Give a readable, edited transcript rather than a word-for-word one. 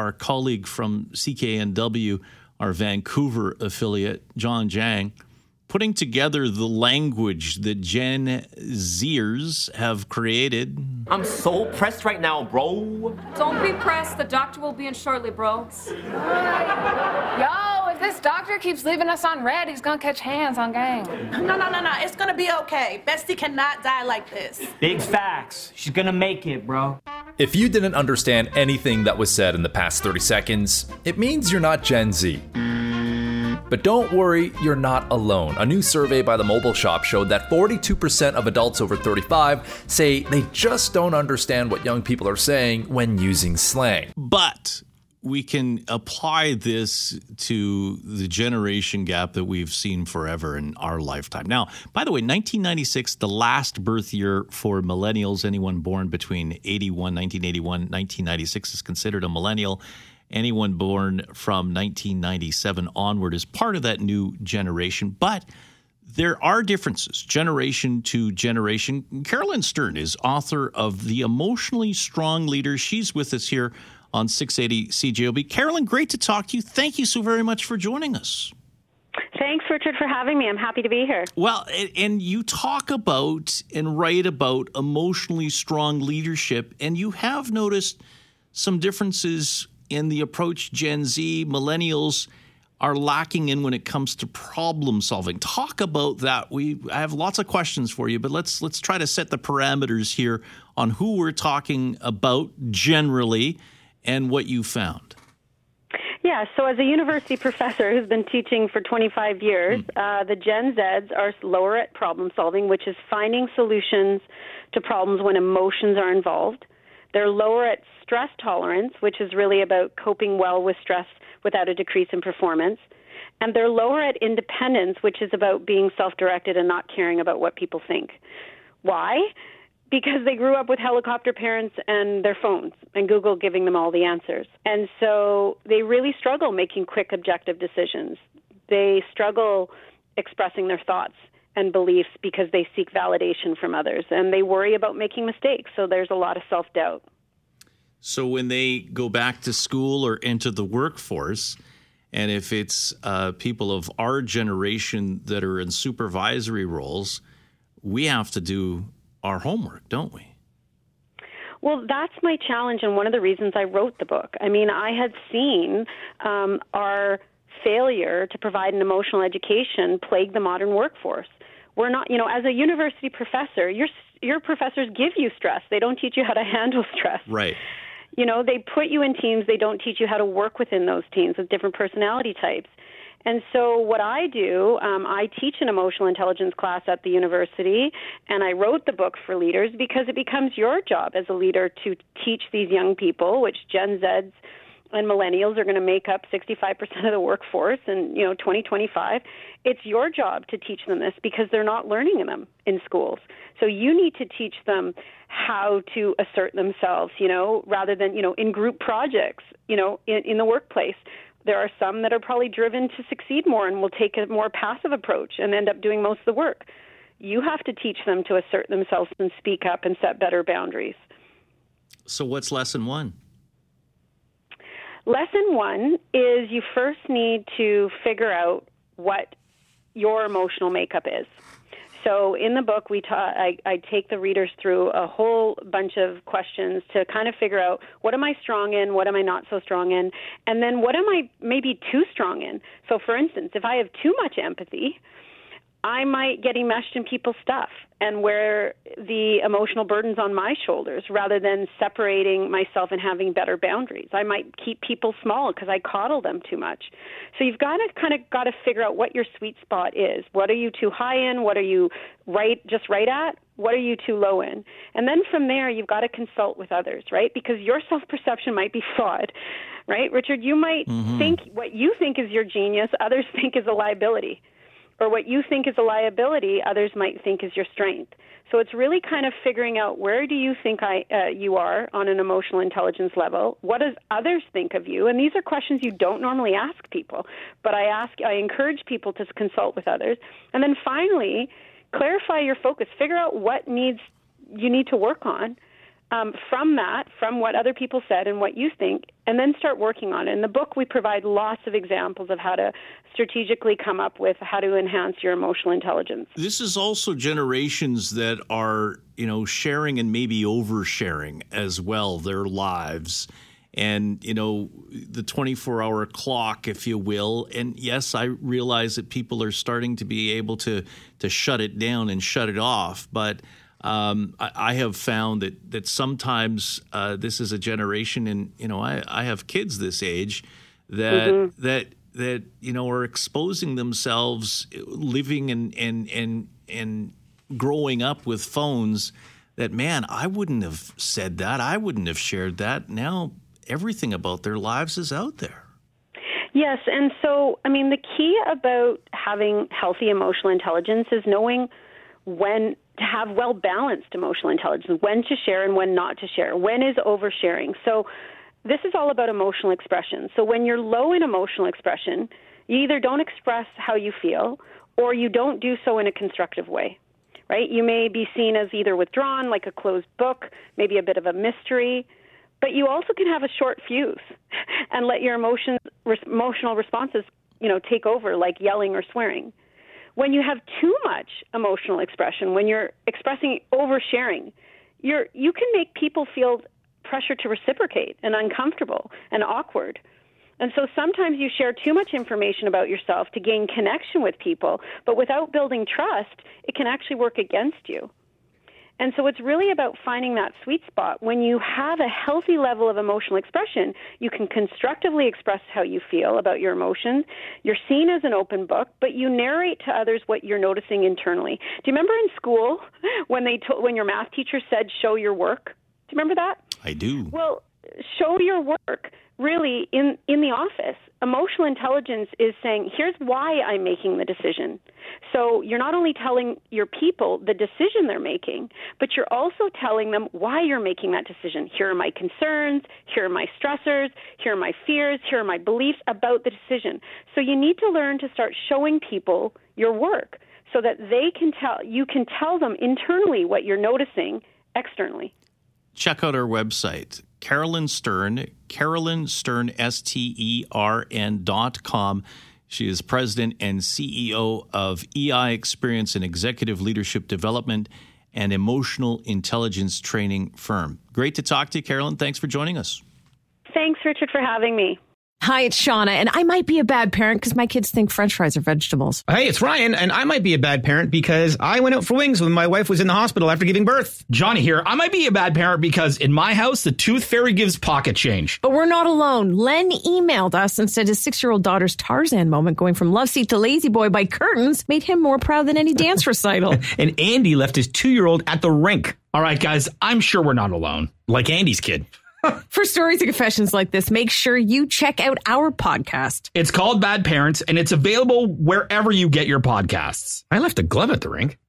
our colleague from CKNW, our Vancouver affiliate, John Jang, putting together the language that Gen Zers have created. I'm so pressed right now, bro. Don't be pressed. The doctor will be in shortly, bro. Yo, if this doctor keeps leaving us on red, he's gonna catch hands on gang. No. It's gonna be okay. Bestie cannot die like this. Big facts. She's gonna make it, bro. If you didn't understand anything that was said in the past 30 seconds, it means you're not Gen Z. But don't worry, you're not alone. A new survey by the Mobile Shop showed that 42% of adults over 35 say they just don't understand what young people are saying when using slang. But we can apply this to the generation gap that we've seen forever in our lifetime. Now, by the way, 1996, the last birth year for millennials, anyone born between 1981, 1996 is considered a millennial. Anyone born from 1997 onward is part of that new generation. But there are differences, generation to generation. Carolyn Stern is author of The Emotionally Strong Leader. She's with us here on 680 CJOB. Carolyn, great to talk to you. Thank you so very much for joining us. Thanks, Richard, for having me. I'm happy to be here. Well, and you talk about and write about emotionally strong leadership, and you have noticed some differences in the approach Gen Z, millennials are lacking in when it comes to problem solving. Talk about that. I have lots of questions for you, but let's try to set the parameters here on who we're talking about generally and what you found. Yeah, so as a university professor who's been teaching for 25 years, the Gen Zs are lower at problem solving, which is finding solutions to problems when emotions are involved. They're lower at stress tolerance, which is really about coping well with stress without a decrease in performance. And they're lower at independence, which is about being self-directed and not caring about what people think. Why? Because they grew up with helicopter parents and their phones and Google giving them all the answers. And so they really struggle making quick, objective decisions. They struggle expressing their thoughts and beliefs because they seek validation from others, and they worry about making mistakes, so there's a lot of self-doubt. So when they go back to school or into the workforce, and if it's people of our generation that are in supervisory roles, we have to do our homework, don't we? Well, that's my challenge, and one of the reasons I wrote the book. I mean, I had seen our failure to provide an emotional education plague the modern workforce. We're not, as a university professor, your professors give you stress. They don't teach you how to handle stress. Right. They put you in teams. They don't teach you how to work within those teams with different personality types. And so what I do, I teach an emotional intelligence class at the university, and I wrote the book for leaders because it becomes your job as a leader to teach these young people, which Gen Zs and millennials are going to make up 65% of the workforce in 2025. It's your job to teach them this because they're not learning them in schools. So you need to teach them how to assert themselves, rather than, in group projects, in the workplace. There are some that are probably driven to succeed more and will take a more passive approach and end up doing most of the work. You have to teach them to assert themselves and speak up and set better boundaries. So what's lesson one? Lesson one is you first need to figure out what your emotional makeup is. So in the book, I take the readers through a whole bunch of questions to kind of figure out what am I strong in, what am I not so strong in, and then what am I maybe too strong in. So for instance, if I have too much empathy, I might get enmeshed in people's stuff and where the emotional burden's on my shoulders rather than separating myself and having better boundaries. I might keep people small because I coddle them too much. So you've got to figure out what your sweet spot is. What are you too high in? What are you just right at? What are you too low in? And then from there, you've got to consult with others, right? Because your self-perception might be flawed, right? Richard, you might think what you think is your genius, others think is a liability. Or what you think is a liability, others might think is your strength. So it's really kind of figuring out where do you think you are on an emotional intelligence level? What does others think of you? And these are questions you don't normally ask people, but I encourage people to consult with others. And then finally, clarify your focus. Figure out what you need to work on. from what other people said and what you think, and then start working on it. In the book, we provide lots of examples of how to strategically come up with how to enhance your emotional intelligence. This is also generations that are, sharing and maybe oversharing as well their lives. And, the 24-hour clock, if you will. And yes, I realize that people are starting to be able to shut it down and shut it off. But I have found that sometimes this is a generation, and, I have kids this age that are exposing themselves, living and growing up with phones that, man, I wouldn't have said that. I wouldn't have shared that. Now everything about their lives is out there. Yes, and so, the key about having healthy emotional intelligence is knowing when to have well-balanced emotional intelligence, when to share and when not to share, when is oversharing. So this is all about emotional expression. So when you're low in emotional expression, you either don't express how you feel or you don't do so in a constructive way, right? You may be seen as either withdrawn, like a closed book, maybe a bit of a mystery, but you also can have a short fuse and let your emotional responses, take over, like yelling or swearing. When you have too much emotional expression, when you're expressing oversharing, you can make people feel pressure to reciprocate and uncomfortable and awkward. And so sometimes you share too much information about yourself to gain connection with people, but without building trust, it can actually work against you. And so it's really about finding that sweet spot. When you have a healthy level of emotional expression, you can constructively express how you feel about your emotions. You're seen as an open book, but you narrate to others what you're noticing internally. Do you remember in school when your math teacher said, show your work? Do you remember that? I do. Well, show your work. Really, in the office, emotional intelligence is saying, here's why I'm making the decision. So you're not only telling your people the decision they're making, but you're also telling them why you're making that decision. Here are my concerns, here are my stressors, here are my fears, here are my beliefs about the decision. So you need to learn to start showing people your work so that you can tell them internally what you're noticing externally. Check out our website, Carolyn Stern, STERN.com. She is president and CEO of EI Experience and Executive Leadership Development and Emotional Intelligence Training Firm. Great to talk to you, Carolyn. Thanks for joining us. Thanks, Richard, for having me. Hi, it's Shauna, and I might be a bad parent because my kids think French fries are vegetables. Hey, it's Ryan, and I might be a bad parent because I went out for wings when my wife was in the hospital after giving birth. Johnny here. I might be a bad parent because in my house, the tooth fairy gives pocket change. But we're not alone. Len emailed us and said his 6-year-old daughter's Tarzan moment going from love seat to lazy boy by curtains made him more proud than any dance recital. And Andy left his 2-year-old at the rink. All right, guys, I'm sure we're not alone. Like Andy's kid. For stories and confessions like this, make sure you check out our podcast. It's called Bad Parents, and it's available wherever you get your podcasts. I left a glove at the rink.